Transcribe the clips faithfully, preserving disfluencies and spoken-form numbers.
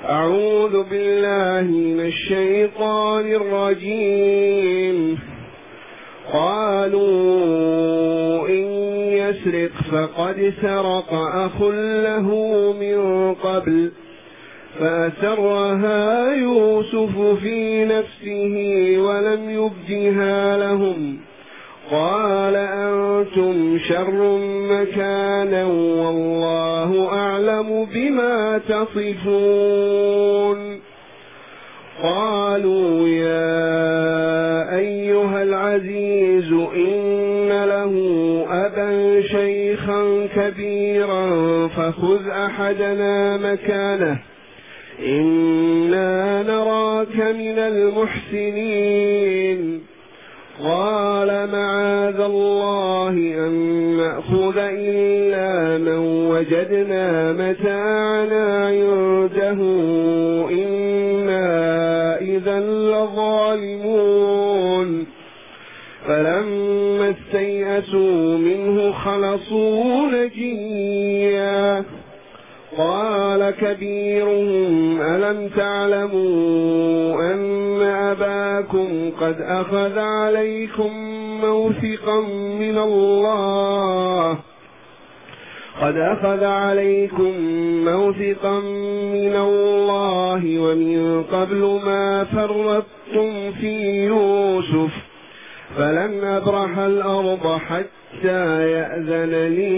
أعوذ بالله من الشيطان الرجيم. قالوا إن يسرق فقد سرق أخ له من قبل فأسرها يوسف في نفسه ولم يبدها لهم قال أنتم شر مكانا والله أعلم بما تصفون. قالوا يا أيها العزيز إن له أبا شيخا كبيرا فخذ أحدنا مكانه إنا نراك من المحسنين. قال معاذ الله أن نأخذ إلا من وجدنا متاعنا عنده إنا إذا لظالمون. فلما استيئسوا منه خلصوا نجيا. قال كبيرهم ألم تعلموا أن أباكم قد أخذ عليكم موثقا من الله قد أخذ عليكم موثقا من الله ومن قبل ما فرطتم في يوسف فلن أبرح الأرض حتى يأذن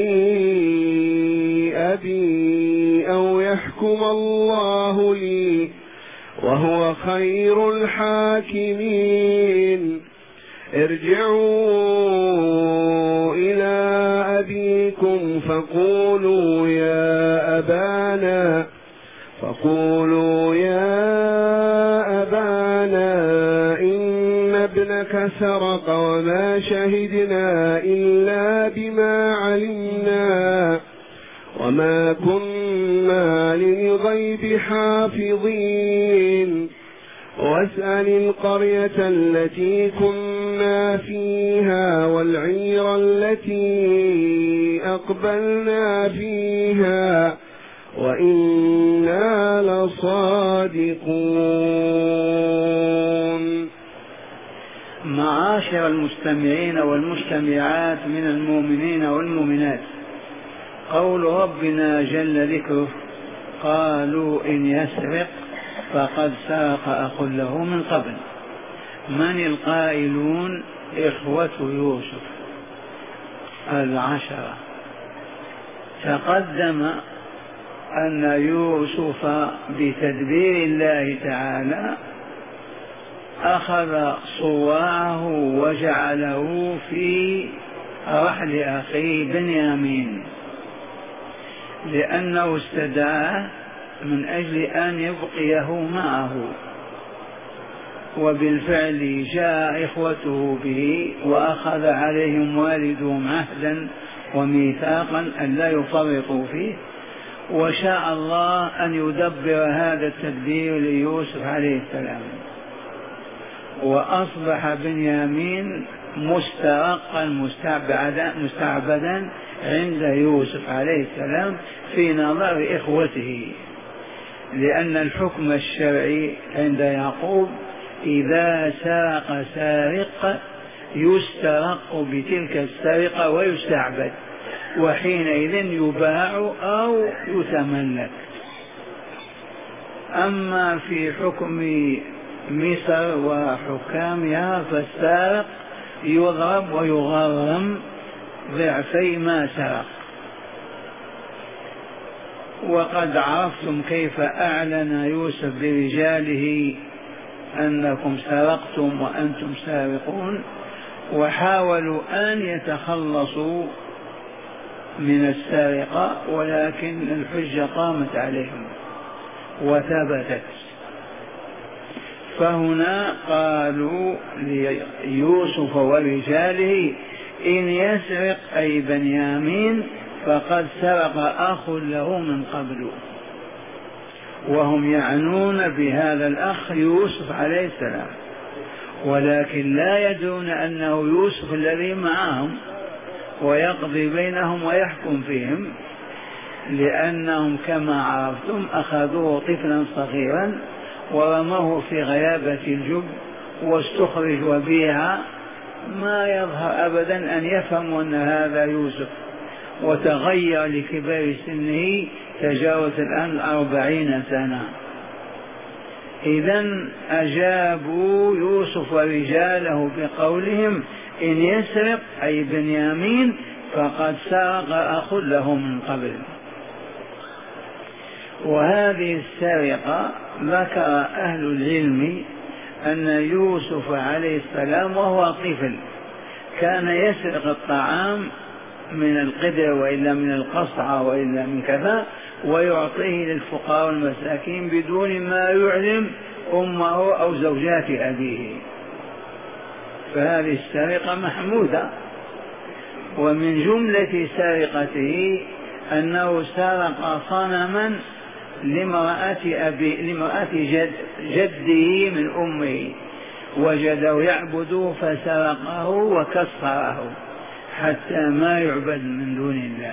لي أبي أو يحكم الله لي وهو خير الحاكمين. ارجعوا إلى أبيكم فقولوا يا أبانا فقولوا يا أبانا إن ابنك سرق وما شهدنا إلا بما علمنا وما كنا للغيب حافظين. واسأل القرية التي كنا فيها والعير التي أقبلنا فيها وإنا لصادقون. معاشر المستمعين والمستمعات من المؤمنين والمؤمنات، قول ربنا جل ذكره قالوا إن يسرق فقد سرق أخ له من قبل. من القائلون؟ إخوة يوسف العشرة. تقدم أن يوسف بتدبير الله تعالى أخذ صواعه وجعله في رحل أخيه بنيامين لأنه استدعاه من أجل أن يبقيه معه، وبالفعل جاء إخوته به وأخذ عليهم والدهم عهدا وميثاقا أن لا يفرطوا فيه، وشاء الله أن يدبر هذا التدبير ليوسف عليه السلام، وأصبح بنيامين مسترقا مستعبدا, مستعبدا عند يوسف عليه السلام في نظر إخوته، لأن الحكم الشرعي عند يعقوب إذا سرق سارق يسترق بتلك السرقة ويستعبد، وحينئذ يباع أو يتملك. أما في حكم مصر وحكامها فالسارق يضرب ويغرم ضعفي ما سرق. وقد عرفتم كيف أعلن يوسف برجاله أنكم سرقتم وأنتم سارقون، وحاولوا أن يتخلصوا من السرقة، ولكن الحجة قامت عليهم وثبتت. فهنا قالوا ليوسف ورجاله إن يسرق أي بنيامين فقد سرق أخ له من قبل، وهم يعنون بهذا الأخ يوسف عليه السلام، ولكن لا يدرون أنه يوسف الذي معهم ويقضي بينهم ويحكم فيهم، لأنهم كما عرفتم أخذوه طفلا صغيرا ورموه في غيابة الجب واستخرج وبيع، ما يظهر أبدا أن يفهموا أن هذا يوسف، وتغير لكبار سنه، تجاوز الآن أربعين سنة. إذن أجابوا يوسف ورجاله بقولهم إن يسرق أي بنيامين فقد سرق أخ له من قبل. وهذه السرقة ذكر أهل العلم أن يوسف عليه السلام وهو طفل كان يسرق الطعام من القدر وإلا من القصعة وإلا من كذا ويعطيه للفقراء والمساكين بدون ما يعلم أمه أو زوجات أبيه، فهذه السرقة محمودة. ومن جملة سرقته أنه سرق صنما لامرأة أبي لامرأة جد جده من أمه، وجده يعبده فسرقه وكسره حتى ما يعبد من دون الله،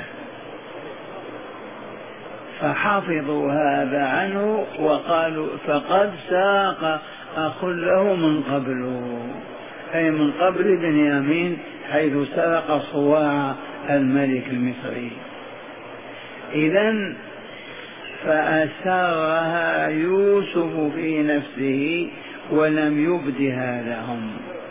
فحفظوا هذا عنه وقالوا فقد سرق أخ له من قبله، أي من قبل بنيامين حيث سرق صواع الملك المصري. إذن فأسرها يوسف في نفسه ولم يبدها لهم،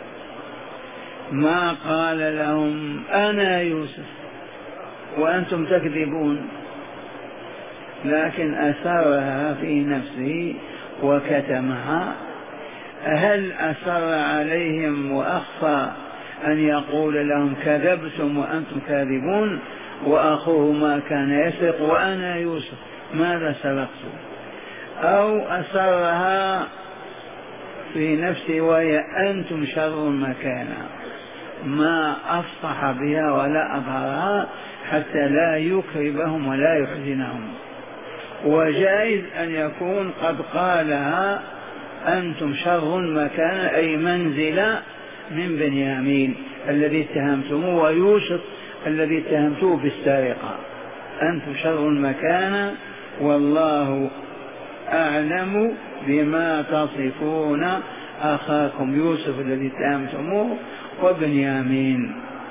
ما قال لهم أنا يوسف وأنتم تكذبون، لكن أسرها في نفسه وكتمها. هل أسر عليهم وأخفى أن يقول لهم كذبتم وأنتم كاذبون وأخوه ما كان يسرق وأنا يوسف ماذا سرقت؟ أو أسرها في نفسه وهي أنتم شر مكانا، ما أفصح بها ولا أظهرها حتى لا يكربهم ولا يحزنهم. وجائز أن يكون قد قالها أنتم شر مكانا أي منزلا من بنيامين الذي اتهمتموه ويوسف الذي اتهمتوه بالسرقة، أنتم شر مكانا والله أعلم بما تصفون أخاكم يوسف الذي اتهمتموه وبنيامين.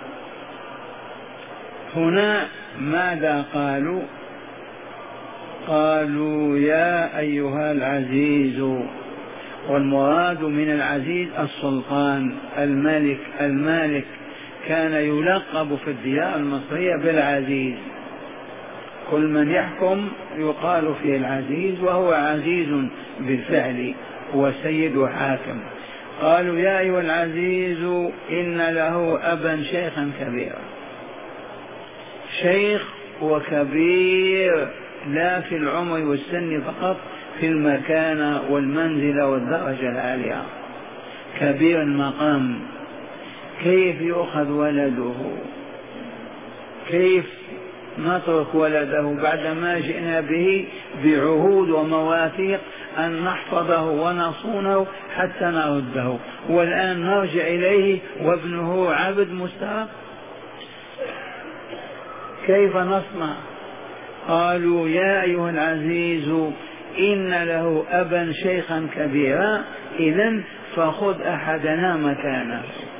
هنا ماذا قالوا؟ قالوا يا أيها العزيز، والمراد من العزيز السلطان الملك المالك، كان يلقب في الديار المصرية بالعزيز، كل من يحكم يقال فيه العزيز وهو عزيز بالفعل وسيد وحاكم. قالوا يا أيها العزيز إن له أبا شيخا كبيرا، شيخ وكبير لا في العمر والسن فقط، في المكانة والمنزلة والدرجة العالية، كبير المقام. كيف يؤخذ ولده؟ كيف نترك ولده بعدما جئنا به بعهود ومواثيق أن نحفظه ونصونه حتى نرده، والآن نرجع إليه وابنه عبد مستحق؟ كيف نصنع؟ قالوا يا أيها العزيز إن له أبا شيخا كبيرا، إذن فخذ أحدنا مكانه،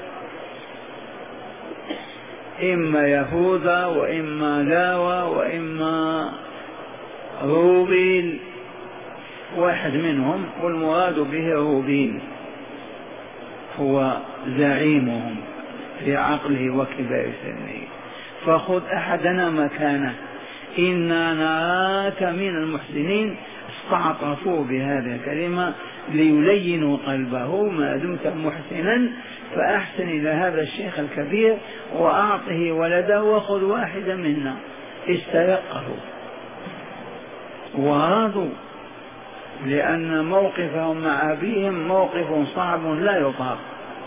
إما يهوذا وإما لاوى وإما روبيل، واحد منهم، والمراد به روبيل هو زعيمهم في عقله وكبار سنه. فخذ أحدنا مكانه إنا نراك من المحسنين. استعطفوا بهذه الكلمة ليلينوا قلبه، ما دمت محسنا فأحسن إلى هذا الشيخ الكبير وأعطه ولده وخذ واحدا منا. استرقه ورضوا، لأن موقفهم مع أبيهم موقف صعب لا يطاق،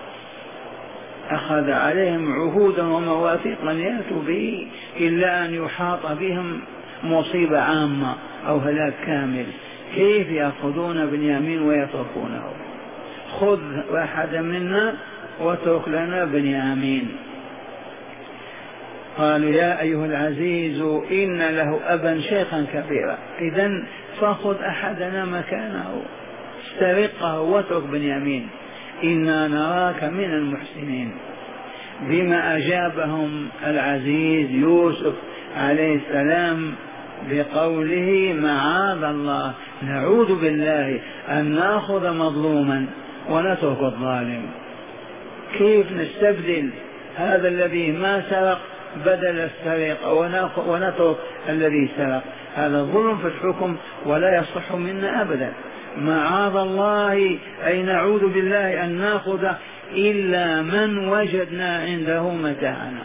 أخذ عليهم عهودا ومواثيق لن يأتوا به إلا أن يحاط بهم مصيبة عامة أو هلاك كامل. كيف يأخذون بنيامين ويتركونه؟ خذ واحدا منا واترك لنا بنيامين. قالوا يا أيها العزيز إن له أبا شيخا كبيرا، إذن فخذ أحدنا مكانه، استرقه واترك بنيامين، إنا نراك من المحسنين. بما أجابهم العزيز يوسف عليه السلام بقوله معاذ الله، نعوذ بالله أن نأخذ مظلوما ونترك الظالم. كيف نستبدل هذا الذي ما سرق بدل السرقة ونترك الذي سرق؟ هذا ظلم في الحكم ولا يصح منا أبدا. معاذ الله أي نعوذ بالله أن نأخذ إلا من وجدنا عنده متاعنا،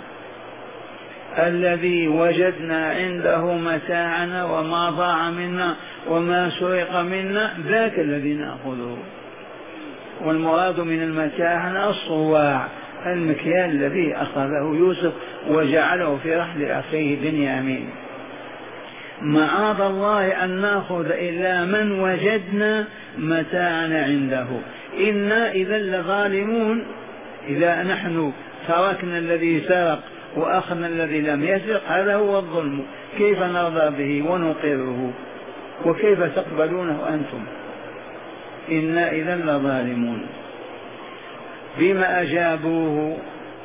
الذي وجدنا عنده متاعنا وما ضاع منا وما سرق منا ذاك الذي نأخذه. والمراد من المتاع الصواع، المكيال الذي أخذه يوسف وجعله في رحل أخيه بنيامين. معاذ الله أن نأخذ إلا من وجدنا متاعنا عنده، إنا إذا لظالمون. إذا نحن تركنا الذي سرق وأخذنا الذي لم يسرق هذا هو الظلم، كيف نرضى به ونقره وكيف تقبلونه أنتم؟ إنا إذا لظالمون. بما أجابوه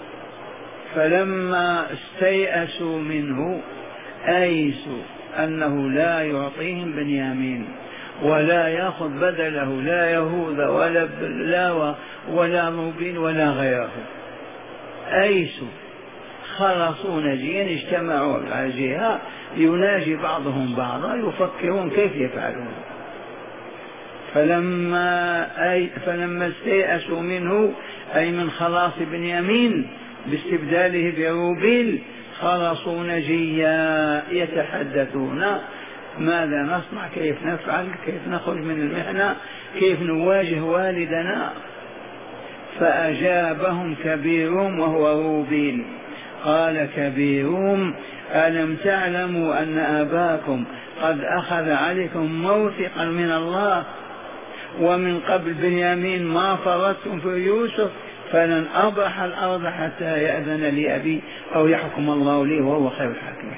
فلما استيأسوا منه أيسوا أنه لا يعطيهم بنيامين ولا يأخذ بدله لا يهوذا ولا بلاوى ولا موبين ولا غيره. أيسوا خلصوا نجيا، اجتمعوا على جهة يناجي بعضهم بعضا يفكرون كيف يفعلون. فلما, أي فلما استيأسوا منه أي من خلاص بنيامين باستبداله بروبيل خلصوا نجيا يتحدثون ماذا نصنع، كيف نفعل، كيف نخرج من المحنة، كيف نواجه والدنا. فأجابهم كبيرهم وهو روبيل قال كبيرهم ألم تعلموا أن أباكم قد أخذ عليكم موثقا من الله ومن قبل بنيامين ما فرطتم في يوسف فلن أبرح الأرض حتى يأذن لي أبي أو يحكم الله لي وهو خير الحاكمين.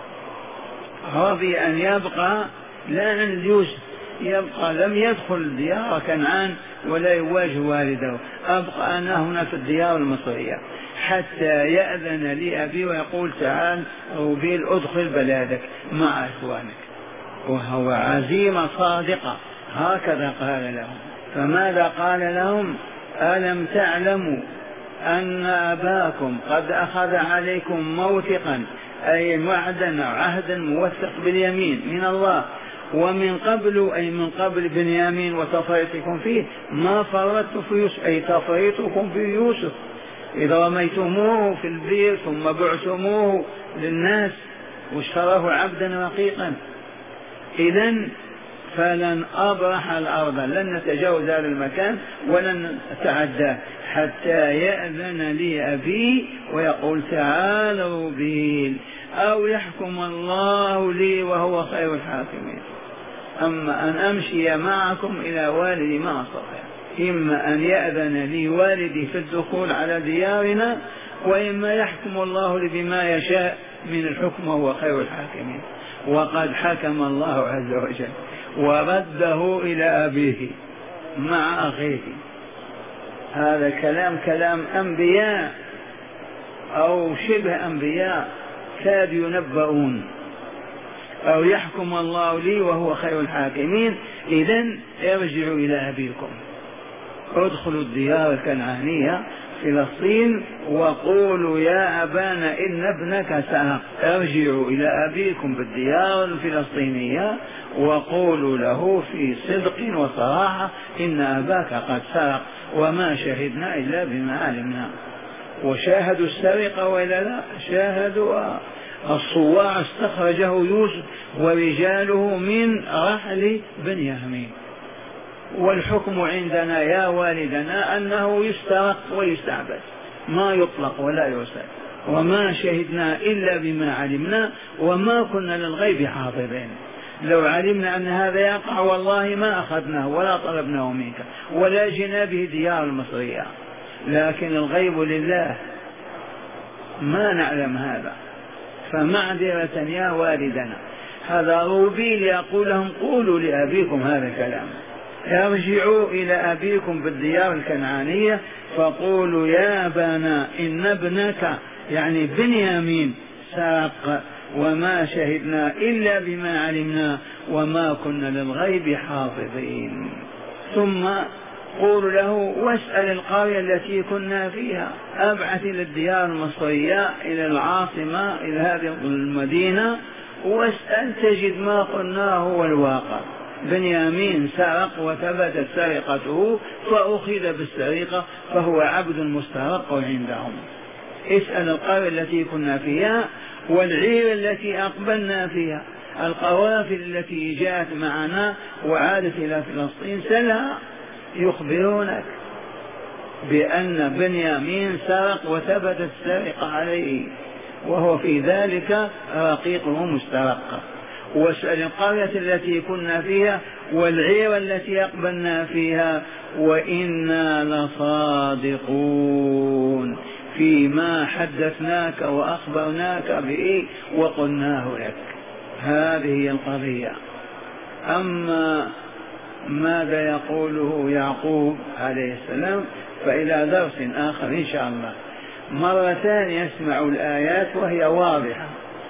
رضي أن يبقى لا عند يوسف، يبقى لم يدخل ديار كنعان ولا يواجه والده، أبقى أنا هنا في الديار المصرية حتى يأذن لي أبي ويقول تعال روبيل أدخل بلادك مع إخوانك، وهو عزيمة صادقة. هكذا قال لهم. فماذا قال لهم؟ ألم تعلموا أن أباكم قد أخذ عليكم موثقا أي وعدا عهدا موثق باليمين من الله ومن قبل أي من قبل بنيامين وتفريطكم فيه ما فرطتم في يوسف أي تفريطكم في يوسف إذا رميتموه في البير ثم بعتموه للناس واشتراه عبدا رقيقا. إذن فلن أبرح الأرض، لن نتجاوز هذا المكان ولن نتعداه حتى يأذن لي أبي ويقول تعالوا بي أو يحكم الله لي وهو خير الحاكمين. أما أن أمشي معكم إلى والدي ما أستطيع، إما أن يأذن لي والدي في الدخول على ديارنا وإما يحكم الله لي بما يشاء من الحكم وهو خير الحاكمين. وقد حكم الله عز وجل ورده إلى أبيه مع أخيه. هذا كلام كلام أنبياء أو شبه أنبياء كاد ينبؤون. أو يحكم الله لي وهو خير الحاكمين. إذن ارجعوا إلى أبيكم، ادخلوا الديار الكنعانية فلسطين وقولوا يا أبانا إن ابنك سرق. ارجعوا إلى أبيكم بالديار الفلسطينية وقولوا له في صدق وصراحة إن أباك قد سرق وما شهدنا إلا بما علمنا. وشاهدوا السرقة وإلا لا؟ شاهدوا. الصواع استخرجه يوسف ورجاله من رحل بنيامين، والحكم عندنا يا والدنا أنه يسترق ويستعبد ما يطلق ولا يرسل، وما شهدنا إلا بما علمنا وما كنا للغيب حافظين. لو علمنا أن هذا يقع والله ما أخذناه ولا طلبناه منك ولا جئنا به ديار المصرية، لكن الغيب لله ما نعلم هذا. فمعذرة يا والدنا. هذا روبيل يقول لهم قولوا لأبيكم هذا الكلام، ارجعوا إلى أبيكم بالديار الكنعانية فقولوا يا أبانا إن ابنك يعني بنيامين سرق وما شهدنا إلا بما علمنا وما كنا للغيب حافظين. ثم قول له واسأل القرية التي كنا فيها، أبعث إلى الديار المصرية إلى العاصمة إلى هذه المدينة واسأل تجد ما قلناه هو الواقع. بنيامين سرق وثبتت سرقته فأخذ بالسرقة فهو عبد مسترق عندهم. اسأل القرية التي كنا فيها والعير التي أقبلنا فيها، القوافل التي جاءت معنا وعادت إلى فلسطين سلها، يخبرونك بأن بنيامين سرق وثبتت السرقة عليه وهو في ذلك رقيقه مسترق. واسأل القرية التي كنا فيها والعير التي أقبلنا فيها وإنا لصادقون فيما حدثناك وأخبرناك به وقلناه لك. هذه هي القضية. أما ماذا يقوله يعقوب عليه السلام فإلى درس آخر إن شاء الله. مرتان يسمع الآيات وهي واضحة.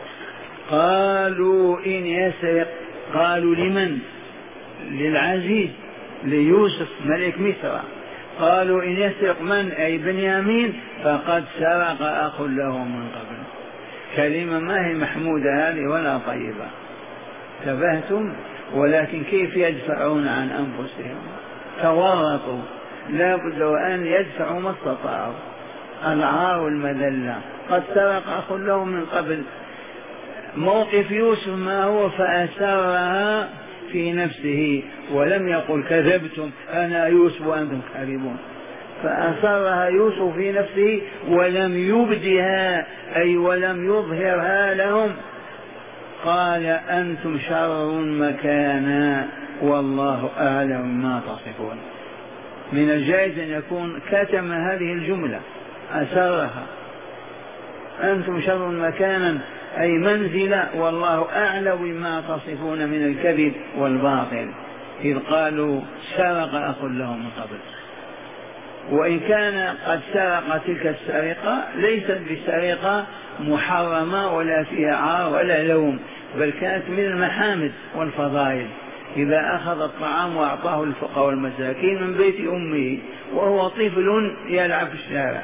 قالوا إن يسرق، قالوا لمن؟ للعزيز ليوسف ملك مصر. قالوا إن يسرق من؟ أي بنيامين فقد سرق أخ له من قبل. كلمة ما هي محمودة هذه ولا طيبة، تبهتم. ولكن كيف يدفعون عن أنفسهم؟ تورطوا، لا بد وأن يدفعوا ما استطاعوا. العار والمذلة. قد سرق أخ له من قبل. موقف يوسف ما هو؟ فأسرها في نفسه ولم يقل كذبتم أنا يوسف وأنتم كاذبون، فأسرها يوسف في نفسه ولم يبدها أي ولم يظهرها لهم. قال أنتم شر مكانا والله أعلم ما تصفون. من الجائز أن يكون كتم هذه الجملة أسرها. أنتم شر مكانا أي منزلة والله أعلم بما تصفون من الكذب والباطل، إذ قالوا سرق أخ له من قبل. وإن كان قد سرق تلك السرقة ليست بسرقة محرمة ولا فيها عار ولا لوم، بل كانت من المحامد والفضائل. إذا أخذ الطعام وأعطاه الفقراء والمساكين من بيت أمه وهو طفل يلعب في الشارع.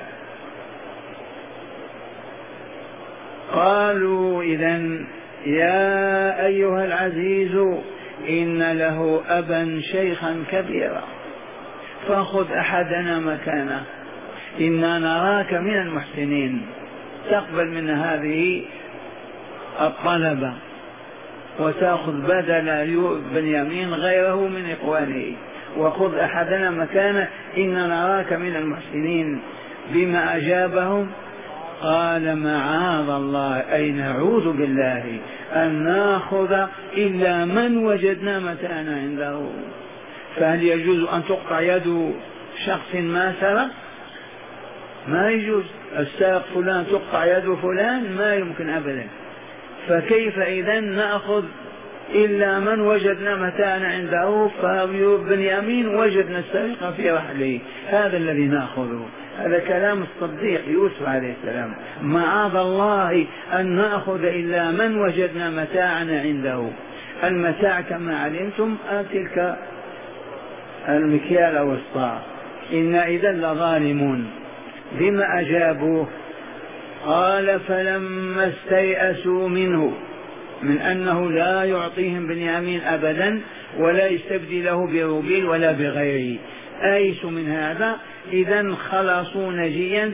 قالوا إذن يا أيها العزيز إن له أبا شيخا كبيرا فخذ أحدنا مكانه إنا نراك من المحسنين. تقبل من هذه الطلبة وتأخذ بدل بنيامين غيره من إخوانه، وخذ أحدنا مكانه إنا نراك من المحسنين. بما أجابهم؟ قال معاذ الله أي نعوذ بالله أن نأخذ إلا من وجدنا متاعنا عنده. فهل يجوز أن تقطع يد شخص ما سرق؟ ما يجوز. السارق فلان تقطع يد فلان؟ ما يمكن أبدا. فكيف إذن نأخذ إلا من وجدنا متاعنا عنده؟ فبنيامين وجدنا السرقة في رحله، هذا الذي نأخذه. هذا كلام الصديق يوسف عليه السلام. معاذ الله أن نأخذ إلا من وجدنا متاعنا عنده. المتاع كما علمتم تلك المكيال والصاع. إن إذا لظالمون. بما أجابوه؟ قال فلما استيأسوا منه من أنه لا يعطيهم بنيامين أبدا ولا يستبدله بروبيل ولا بغيره، آيسوا من هذا، إذن خلصوا نجيا،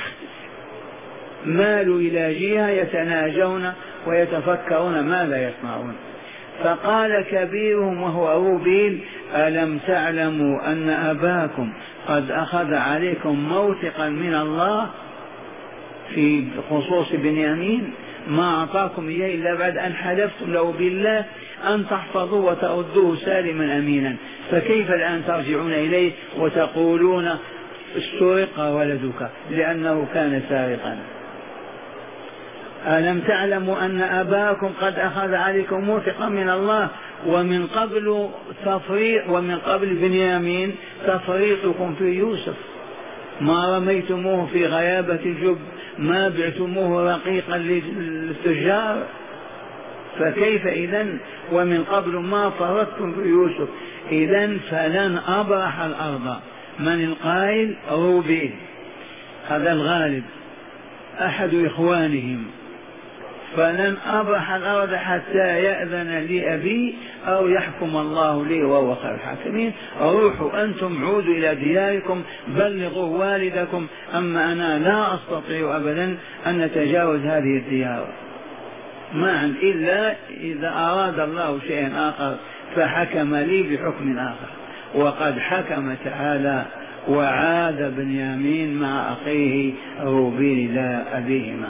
مالوا إلى جهة يتناجون ويتفكرون ماذا يصنعون. فقال كبيرهم وهو روبيل ألم تعلموا أن أباكم قد أخذ عليكم موثقا من الله في خصوص بنيامين ما أعطاكم إياه إلا بعد أن حلفتم له بالله أن تحفظوا وتردوه سالما أمينا، فكيف الآن ترجعون إليه وتقولون استرق ولدك لأنه كان سارقا؟ ألم تعلموا أن أباكم قد أخذ عليكم موثقا من الله ومن قبل تفريط ومن قبل بنيامين تفريطكم في يوسف، ما رميتموه في غيابة الجب، ما بعتموه رقيقا للتجار، فكيف إذن ومن قبل ما فرطتم في يوسف؟ إذن فلن أبرح الأرض. من القائل؟ روبين، هذا الغالب أحد إخوانهم. فلن أبرح الأرض حتى يأذن لي أبي أو يحكم الله لي وهو خير الحاكمين. روحوا أنتم عودوا إلى دياركم، بلغوا والدكم، أما أنا لا أستطيع أبدا أن نتجاوز هذه الديار معا إلا إذا أراد الله شيئا آخر فحكم لي بحكم آخر. وقد حكم تعالى وعاد بنيامين مع أخيه روبين إلى أبيهما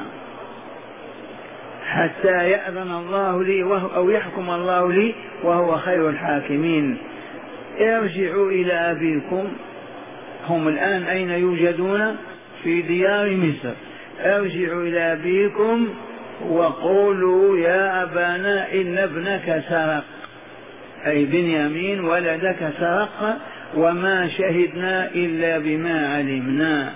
حتى يأذن الله لي وهو أو يحكم الله لي وهو خير الحاكمين. ارجعوا إلى أبيكم. هم الآن أين يوجدون؟ في ديار مصر. ارجعوا إلى أبيكم وقولوا يا أبانا إن ابنك سرق، أي بنيامين ولدك سرق، وما شهدنا إلا بما علمنا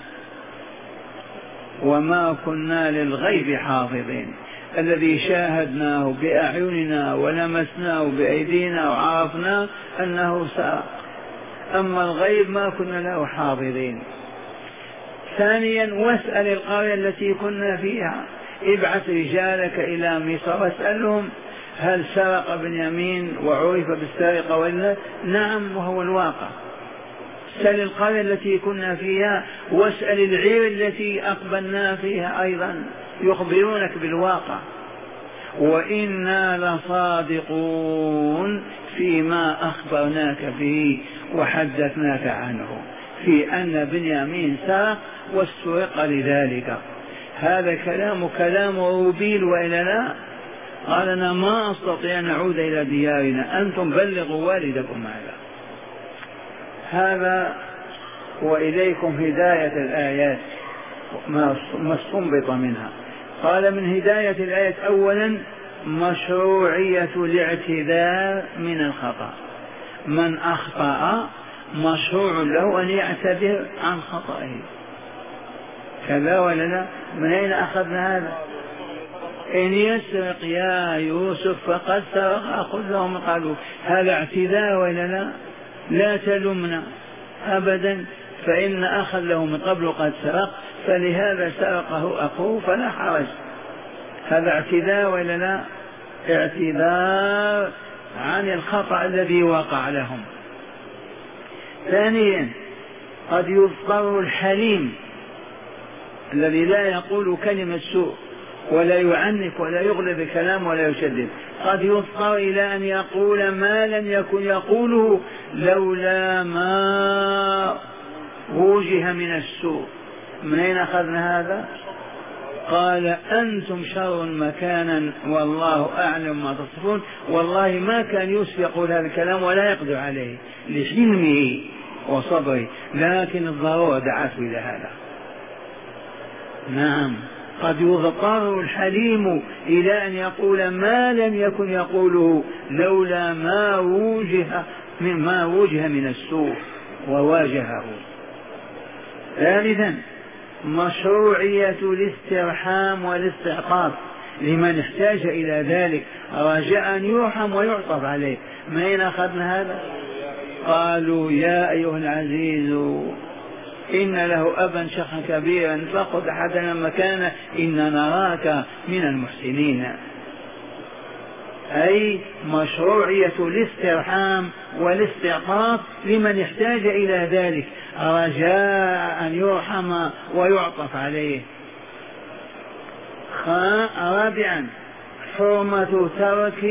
وما كنا للغيب حافظين. الذي شاهدناه بأعيننا ولمسناه بأيدينا وعرفنا أنه سرق، أما الغيب ما كنا له حافظين. ثانيا واسأل القرية التي كنا فيها، ابعث رجالك إلى مصر واسألهم هل سرق بنيامين وعرف بالسرقة ولا؟ نعم، وهو الواقع. سأل القرية التي كنا فيها واسأل العير التي أقبلنا فيها أيضا، يخبرونك بالواقع. وإنا لصادقون فيما أخبرناك به وحدثناك عنه، في أن بنيامين سرق واسترق لذلك. هذا كلام كلام روبيل وإلا لا؟ قال أنا ما أستطيع أن نعود إلى ديارنا، أنتم بلغوا والدكم هذا. هذا وإليكم هداية الآيات ما استنبط منها. قال من هداية الآية أولا مشروعية الاعتذار من الخطأ. من أخطأ مشروع له أن يعتذر عن خطأه، كذا ولا لا؟ من أين أخذنا هذا؟ إن يسرق يا يوسف فقد سرق أخذ لهم، قالوا هذا اعتذار ولا لا؟ لا تلمنا أبدا، فإن أخذ له من قبل قد سرق فلهذا سرقه أخوه فلا حرج. هذا اعتذار ولا لا؟ اعتذار عن الخطأ الذي وقع لهم. ثانيا قد يضطر الحليم الذي لا يقول كلمة سوء ولا يعنف ولا يغلب الكلام ولا يشدد، قد يضطر إلى أن يقول ما لم يكن يقوله لولا ما وجه من السوء. من أين أخذنا هذا؟ قال أنتم شر مكانا والله أعلم ما تصفون. والله ما كان يوسف يقول هذا الكلام ولا يقدر عليه لحلمه وصبره، لكن الضرورة دعته إلى هذا. نعم، قد يضطر الحليم إلى أن يقول ما لم يكن يقوله لولا ما وجه مما وجه من السوء وواجهه. ثالثا مشروعية الاسترحام والاستعطاف لمن احتاج إلى ذلك رجاء أن يرحم ويعطف عليه. من أين أخذنا هذا؟ قالوا يا أيها العزيز إن له أبا شيخا كبيرا فخذ أحدنا مكانه إن نراك من المحسنين. أي مشروعية الاسترحام والاستعطاف لمن احتاج إلى ذلك رجاء أن يرحم ويعطف عليه. رابعا حرمة ترك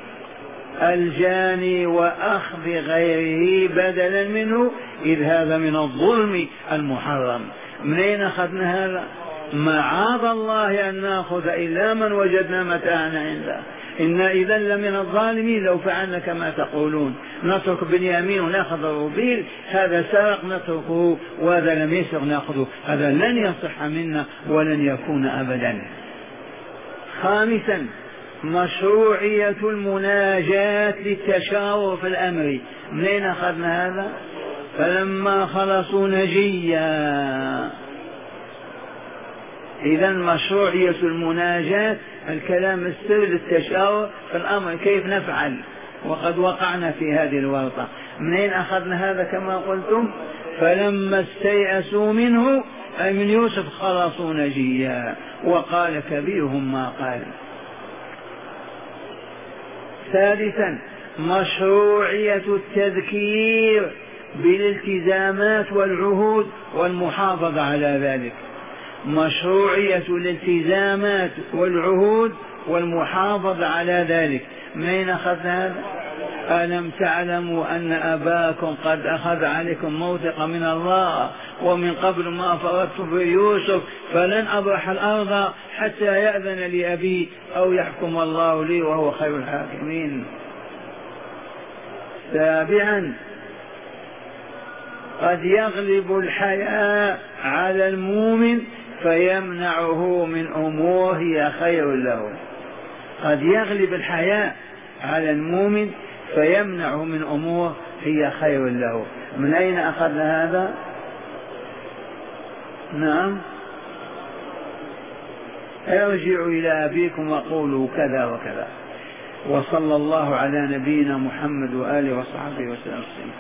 الجاني وأخذ غيره بدلا منه، إذ هذا من الظلم المحرم. من أين أخذنا هذا؟ معاذ الله أن نأخذ إلا من وجدنا متاعنا عنده، إن إذا لمن الظالمين لو فعلنا كما تقولون. نترك بنيامين ونأخذ روبيل، هذا سرق نتركه وهذا لم يسرق نأخذه، هذا لن يصح منا ولن يكون أبدا. خامسا مشروعية المناجاة للتشاور في الأمر. منين أخذنا هذا؟ فلما خلصوا نجيا. إذا مشروعية المناجاة الكلام السر للتشاور في الأمر كيف نفعل، وقد وقعنا في هذه الورطة. منين أخذنا هذا؟ كما قلتم فلما استيأسوا منه أي من يوسف خلصوا نجيا وقال كبيرهم ما قال. ثالثا مشروعية التذكير بالالتزامات والعهود والمحافظة على ذلك. مشروعية الالتزامات والعهود والمحافظة على ذلك. من أخذنا هذا؟ ألم تعلموا أن أباكم قد أخذ عليكم موثقا من الله ومن قبل ما فرطتم في يوسف فلن أبرح الأرض حتى يأذن لي أبي أو يحكم الله لي وهو خير الحاكمين. سابعا قد يغلب الحياء على المؤمن فيمنعه من أمور هي خير له. قد يغلب الحياء على المؤمن فيمنعه من أمور هي خير له. من أين أخذنا هذا؟ نعم، ارجعوا إلى أبيكم وقولوا كذا وكذا. وصلى الله على نبينا محمد وآله وصحبه وسلم.